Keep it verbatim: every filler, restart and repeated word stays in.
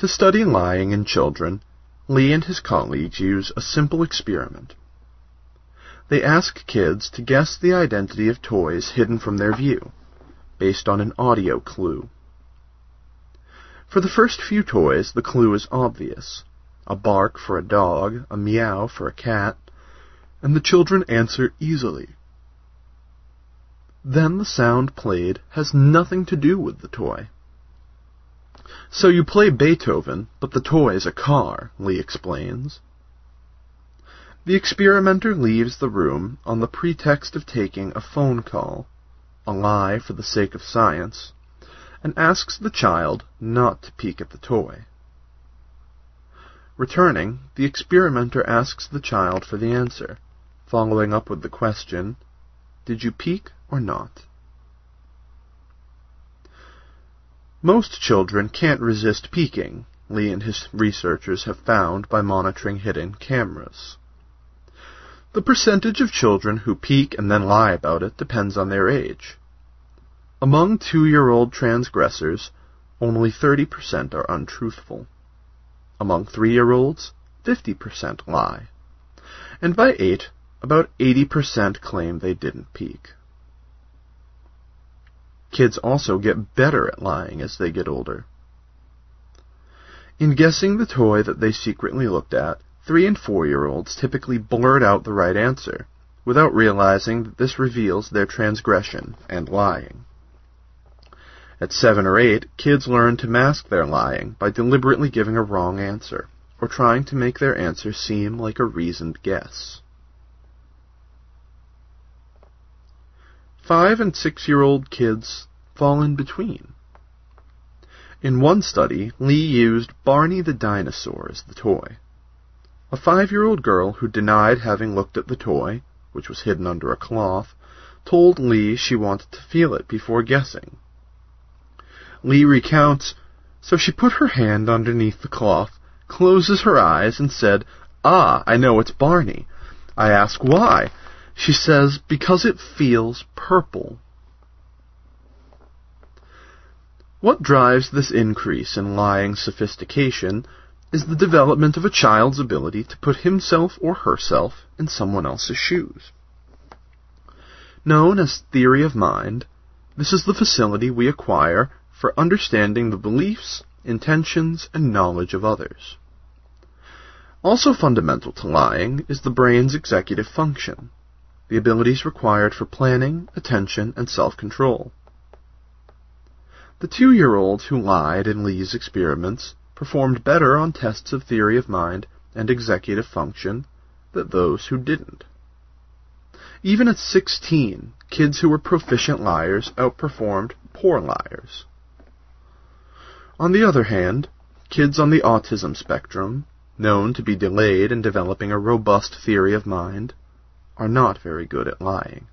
To study lying in children, Lee and his colleagues use a simple experiment. They ask kids to guess the identity of toys hidden from their view, based on an audio clue. For the first few toys, the clue is obvious: a bark for a dog, a meow for a cat, and the children answer easily. Then the sound played has nothing to do with the toy. So you play Beethoven, but the toy's a car, Lee explains. The experimenter leaves the room on the pretext of taking a phone call, a lie for the sake of science, and asks the child not to peek at the toy. Returning, the experimenter asks the child for the answer, following up with the question, "Did you peek or not?" Most children can't resist peeking, Lee and his researchers have found by monitoring hidden cameras. The percentage of children who peek and then lie about it depends on their age. Among two-year-old transgressors, only thirty percent are untruthful. Among three-year-olds, fifty percent lie. And by eight, about eighty percent claim they didn't peek. Kids also get better at lying as they get older. In guessing the toy that they secretly looked at, three- and four-year-olds typically blurt out the right answer, without realizing that this reveals their transgression and lying. At seven or eight, kids learn to mask their lying by deliberately giving a wrong answer, or trying to make their answer seem like a reasoned guess. Five- and six-year-old kids fall in between. In one study, Lee used Barney the dinosaur as the toy. A five-year-old girl who denied having looked at the toy, which was hidden under a cloth, told Lee she wanted to feel it before guessing. Lee recounts, "So she put her hand underneath the cloth, closes her eyes, and said, 'Ah, I know it's Barney.' I ask why. She says, 'Because it feels purple.'" What drives this increase in lying sophistication is the development of a child's ability to put himself or herself in someone else's shoes. Known as theory of mind, this is the facility we acquire for understanding the beliefs, intentions, and knowledge of others. Also fundamental to lying is the brain's executive function, the abilities required for planning, attention, and self-control. The two-year-old who lied in Lee's experiments performed better on tests of theory of mind and executive function than those who didn't. Even at sixteen, kids who were proficient liars outperformed poor liars. On the other hand, kids on the autism spectrum, known to be delayed in developing a robust theory of mind, are not very good at lying.